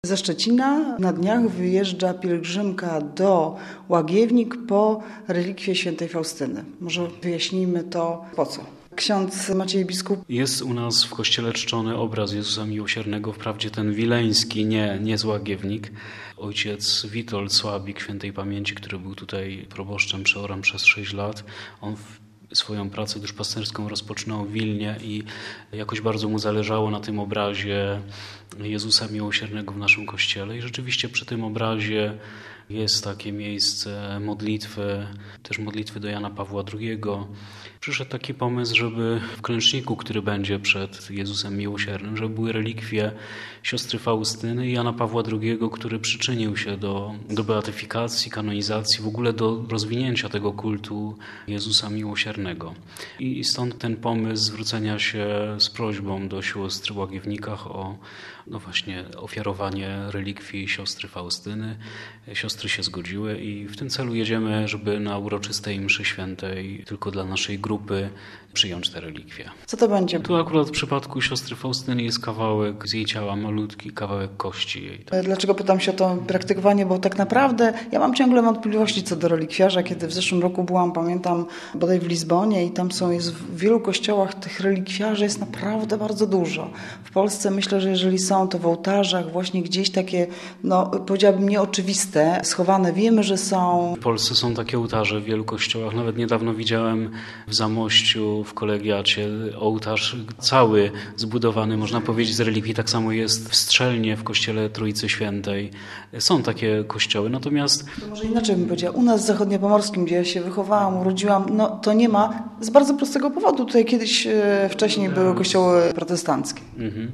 Ze Szczecina na dniach wyjeżdża pielgrzymka do Łagiewnik po relikwie świętej Faustyny. Może wyjaśnijmy to po co. Ksiądz Maciej Biskup. Jest u nas w kościele czczony obraz Jezusa Miłosiernego, wprawdzie ten wileński, nie z Łagiewnik. Ojciec Witold Słabik świętej pamięci, który był tutaj proboszczem przeorem przez 6 lat, on swoją pracę duszpasterską rozpoczynał w Wilnie i jakoś bardzo mu zależało na tym obrazie Jezusa Miłosiernego w naszym kościele. I rzeczywiście przy tym obrazie jest takie miejsce modlitwy, też modlitwy do Jana Pawła II. Przyszedł taki pomysł, żeby w klęczniku, który będzie przed Jezusem Miłosiernym, żeby były relikwie siostry Faustyny i Jana Pawła II, który przyczynił się do beatyfikacji, kanonizacji, w ogóle do rozwinięcia tego kultu Jezusa Miłosiernego. I stąd ten pomysł zwrócenia się z prośbą do sióstr w Łagiewnikach o właśnie ofiarowanie relikwii siostry Faustyny. Siostry się zgodziły i w tym celu jedziemy, żeby na uroczystej mszy świętej tylko dla naszej grupy przyjąć te relikwie. Co to będzie? Tu akurat w przypadku siostry Faustyny jest kawałek z jej ciała, malutki kawałek kości jej. Dlaczego pytam się o to praktykowanie? Bo tak naprawdę ja mam ciągle wątpliwości co do relikwiarza. Kiedy w zeszłym roku byłam, pamiętam, bodaj w Lizbonie i tam jest w wielu kościołach tych relikwiarzy jest naprawdę bardzo dużo. W Polsce myślę, że jeżeli są, to w ołtarzach właśnie gdzieś takie, powiedziałabym nieoczywiste, schowane. Wiemy, że są. W Polsce są takie ołtarze w wielu kościołach. Nawet niedawno widziałem w Zamościu, w kolegiacie, ołtarz cały zbudowany, można powiedzieć, z relikwii. Tak samo jest w Strzelnie, w kościele Trójcy Świętej. Są takie kościoły, natomiast... To może inaczej bym powiedziała. U nas w zachodniopomorskim, gdzie ja się wychowałam, urodziłam, to nie ma z bardzo prostego powodu. Tutaj kiedyś wcześniej były kościoły protestanckie.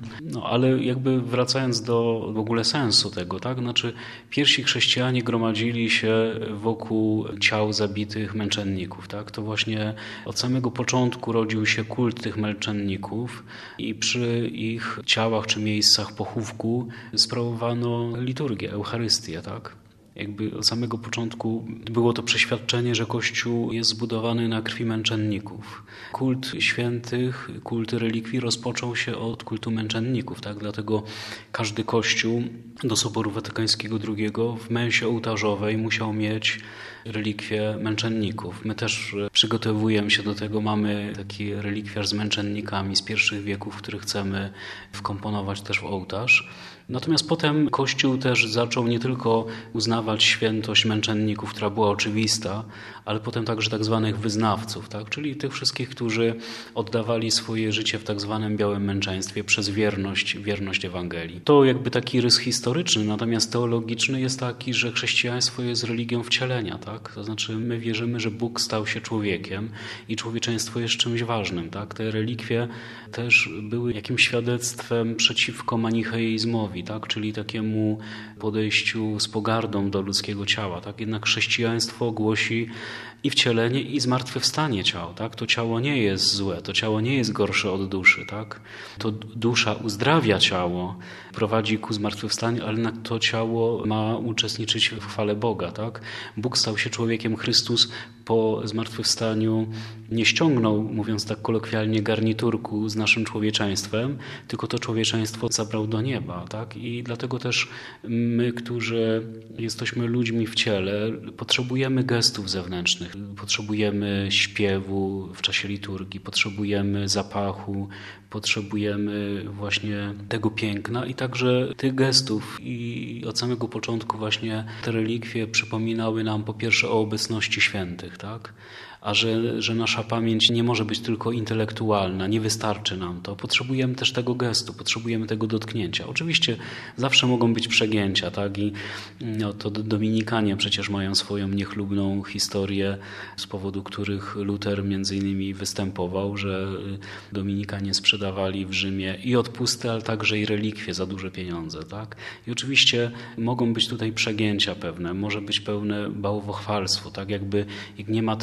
Ale jakby wracając do w ogóle sensu tego, tak? Znaczy pierwsi chrześcijanie gromadzili się wokół ciał zabitych męczenników, tak? To właśnie od samego początku rodził się kult tych męczenników i przy ich ciałach czy miejscach pochówku sprawowano liturgię, Eucharystię, tak? Jakby od samego początku było to przeświadczenie, że Kościół jest zbudowany na krwi męczenników. Kult świętych, kult relikwii rozpoczął się od kultu męczenników, tak? Dlatego każdy Kościół do Soboru Watykańskiego II w mensie ołtarzowej musiał mieć relikwie męczenników. My też przygotowujemy się do tego, mamy taki relikwiarz z męczennikami z pierwszych wieków, który chcemy wkomponować też w ołtarz. Natomiast potem Kościół też zaczął nie tylko uznawać świętość męczenników, która była oczywista, ale potem także tak zwanych wyznawców, tak? Czyli tych wszystkich, którzy oddawali swoje życie w tak zwanym białym męczeństwie przez wierność Ewangelii. To jakby taki rys historyczny, natomiast teologiczny jest taki, że chrześcijaństwo jest religią wcielenia, tak? To znaczy my wierzymy, że Bóg stał się człowiekiem i człowieczeństwo jest czymś ważnym, tak? Te relikwie też były jakimś świadectwem przeciwko manicheizmowi, tak? Czyli takiemu podejściu z pogardą do ludzkiego ciała. Tak? Jednak chrześcijaństwo głosi i wcielenie, i zmartwychwstanie ciał. Tak? To ciało nie jest złe, to ciało nie jest gorsze od duszy. Tak? To dusza uzdrawia ciało, prowadzi ku zmartwychwstaniu, ale jednak to ciało ma uczestniczyć w chwale Boga. Tak? Bóg stał się człowiekiem, Chrystus po zmartwychwstaniu nie ściągnął, mówiąc tak kolokwialnie, garniturku z naszym człowieczeństwem, tylko to człowieczeństwo zabrał do nieba. Tak? I dlatego też my, którzy jesteśmy ludźmi w ciele, potrzebujemy gestów zewnętrznych, potrzebujemy śpiewu w czasie liturgii, potrzebujemy zapachu, potrzebujemy właśnie tego piękna i także tych gestów. I od samego początku właśnie te relikwie przypominały nam po pierwsze o obecności świętych, tak? A że nasza pamięć nie może być tylko intelektualna, nie wystarczy nam to. Potrzebujemy też tego gestu, potrzebujemy tego dotknięcia. Oczywiście zawsze mogą być przegięcia, tak? I to Dominikanie przecież mają swoją niechlubną historię, z powodu których Luter między innymi występował, że Dominikanie sprzedawali w Rzymie i odpusty, ale także i relikwie za duże pieniądze, tak? I oczywiście mogą być tutaj przegięcia pewne, może być pełne bałwochwalstwo, tak? Jak nie ma tej osobistej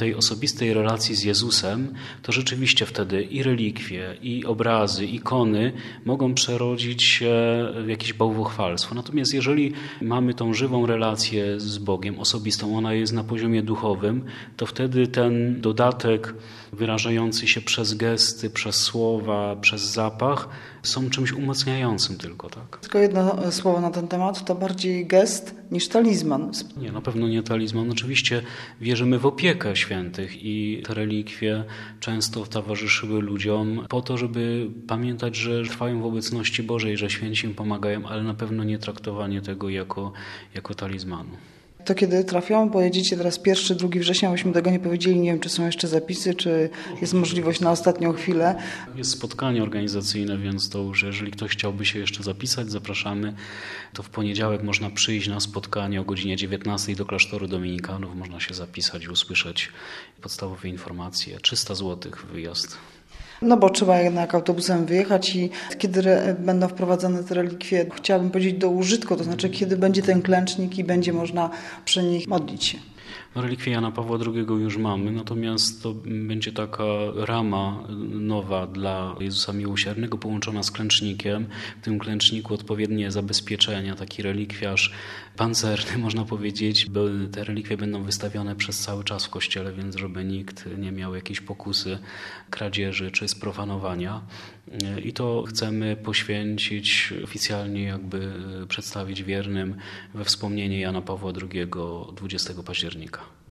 osobistej relacji z Jezusem, to rzeczywiście wtedy i relikwie, i obrazy, ikony mogą przerodzić się w jakieś bałwochwalstwo. Natomiast jeżeli mamy tą żywą relację z Bogiem, osobistą, ona jest na poziomie duchowym, to wtedy ten dodatek wyrażający się przez gesty, przez słowa, przez zapach są czymś umacniającym tylko, tak? Tylko jedno słowo na ten temat, to bardziej gest niż talizman. Nie, na pewno nie talizman. Oczywiście wierzymy w opiekę świętych i te relikwie często towarzyszyły ludziom po to, żeby pamiętać, że trwają w obecności Bożej, że święci im pomagają, ale na pewno nie traktowanie tego jako talizmanu. To kiedy trafią? Bo jedziecie teraz 1-2 września, byśmy tego nie powiedzieli. Nie wiem, czy są jeszcze zapisy, czy jest możliwość na ostatnią chwilę. Jest spotkanie organizacyjne, więc to już jeżeli ktoś chciałby się jeszcze zapisać, zapraszamy. To w poniedziałek można przyjść na spotkanie o godzinie 19 do klasztoru dominikanów. Można się zapisać i usłyszeć podstawowe informacje. 300 zł wyjazd. No bo trzeba jednak autobusem wyjechać i kiedy będą wprowadzane te relikwie, chciałabym powiedzieć do użytku, to znaczy kiedy będzie ten klęcznik i będzie można przy nich modlić się. Relikwie Jana Pawła II już mamy, natomiast to będzie taka rama nowa dla Jezusa Miłosiernego połączona z klęcznikiem. W tym klęczniku odpowiednie zabezpieczenia, taki relikwiarz pancerny można powiedzieć, bo te relikwie będą wystawione przez cały czas w kościele, więc żeby nikt nie miał jakiejś pokusy kradzieży czy sprofanowania. I to chcemy poświęcić, oficjalnie jakby przedstawić wiernym we wspomnienie Jana Pawła II 20 października.